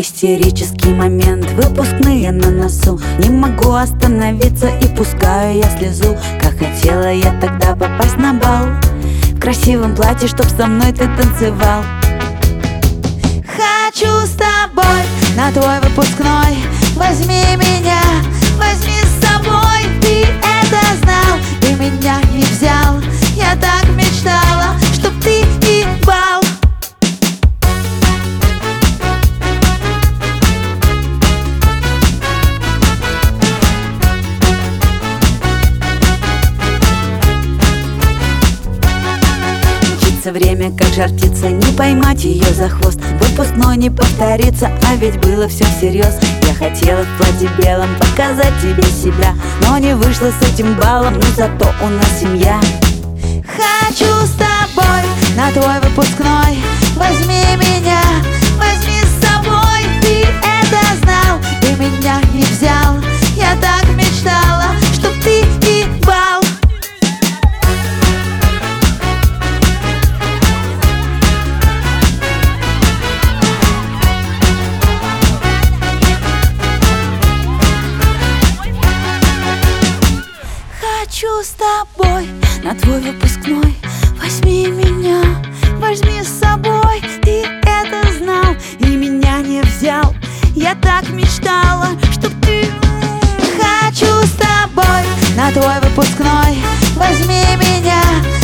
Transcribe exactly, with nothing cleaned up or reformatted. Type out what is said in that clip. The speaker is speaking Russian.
Истерический момент, выпускные на носу. Не могу остановиться и пускаю я слезу. Как хотела я тогда попасть на бал, в красивом платье, чтоб со мной ты танцевал. Хочу с тобой на твой выпускной. Возьми меня, возьми с собой. Ты это знал и меня не взял. Я так мечтала, чтоб ты ебал. Время, как жар птица, не поймать ее за хвост. Выпускной не повторится, а ведь было все всерьез. Я хотела в платье белом показать тебе себя, но не вышло с этим балом, но зато у нас семья. Хочу с тобой на твой выпускной. Возьми меня, возьми с собой. Ты это знал и меня не взял. Я так мечтала, чтоб ты ебал. Хочу с тобой на твой выпускной. Возьми меня, возьми с собой. Ты это знал и меня не взял. Я так мечтала, чтоб ты... Хочу с тобой на твой выпускной. Возьми меня,